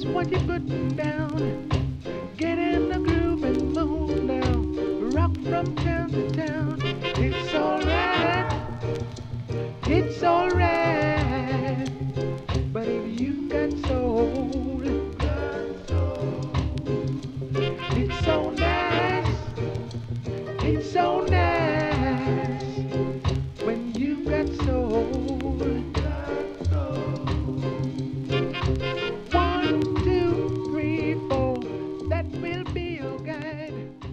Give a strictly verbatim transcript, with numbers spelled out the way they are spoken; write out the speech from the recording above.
just what you're putting down. Get in the groove and move now. Rock from town to town. It's alright. It's alright. But if you got soul, it's so nice. It's so nice when you got soul. One, two, three, four. That will be your guide.